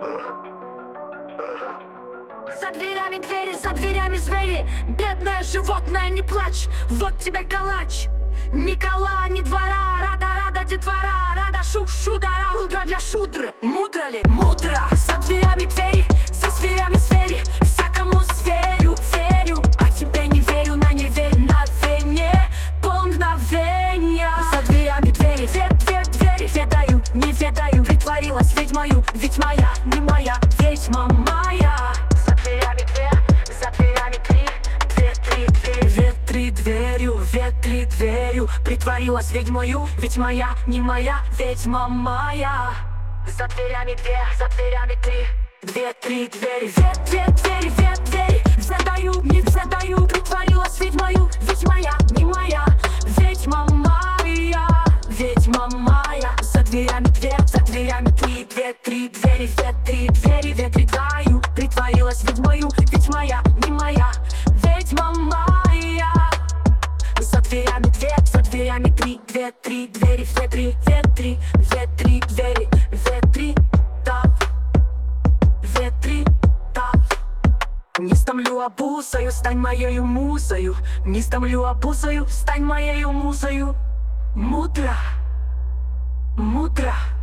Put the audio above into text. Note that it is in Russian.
За дверями двери, за дверями звери. Бедное животное, не плачь, вот тебе калач. Ни кола, ни двора, рада детвора, рада шу-шу-дара. Утро для шудры, мудро ли? Мудро. За дверями двери, за зверями звери. Всякому зверю верю, а тебе не верю, на не верь, на вене полмгновения. За дверями двери, двери, ведаю, не ведаю. Притворилась ведьмою, ведь моя, не моя, ведьма моя. За дверями три, ветри дверью. Притворилась ведьмою, ведь моя, не моя, ведьма моя. За дверями три, три двери. Двери, задаю, не задаю. Притворилась ведьмою, ведь моя, не моя, ведьма моя, ведьма моя. За дверями три, двери, ветри даю. Притворилась ведьмою, ведь моя, не моя, ведьма моя. За дверями три, двери, ветри двери, ветри так. Не стомлю обузою, стань моею музою. Не стомлю обузою, стань моею музою. Мудро.